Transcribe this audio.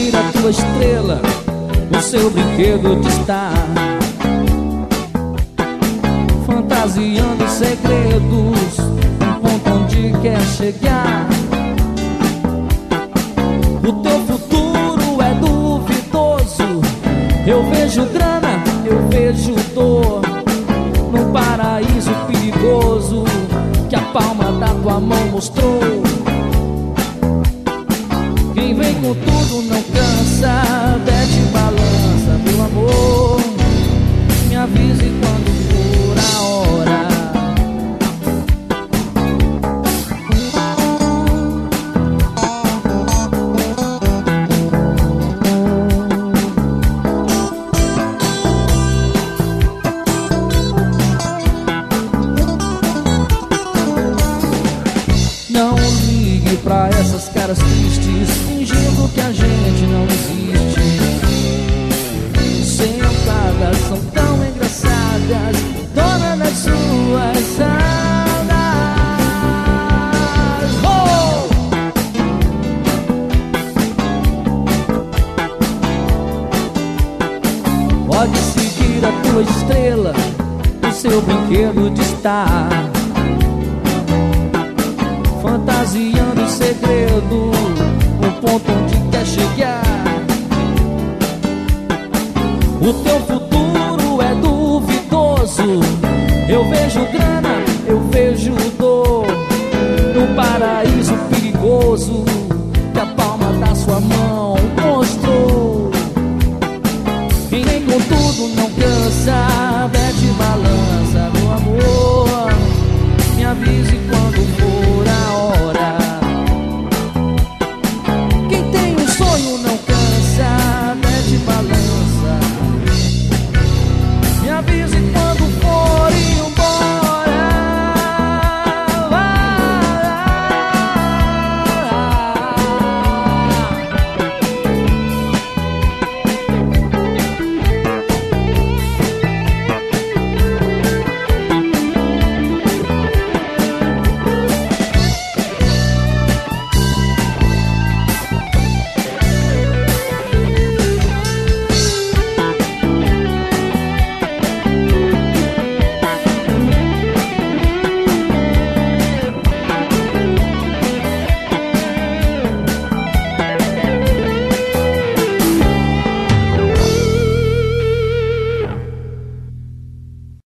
seguir a tua estrela, o seu brinquedo de estar fantasiando segredos, um ponto onde quer chegar. O teu futuro é duvidoso. Eu vejo grana, eu vejo dor, num paraíso perigoso que a palma da tua mão mostrou. Quem vem com tudo não cansa, pede balança, meu amor. Me avise quando for a hora. Não ligue pra essas caras tristes, fingindo que a gente não existe. Sentadas são tão engraçadas, dona das suas alas. Oh! Pode seguir a tua estrela, o seu brinquedo de estar fantasiando segredo, o ponto onde quer chegar. O teu futuro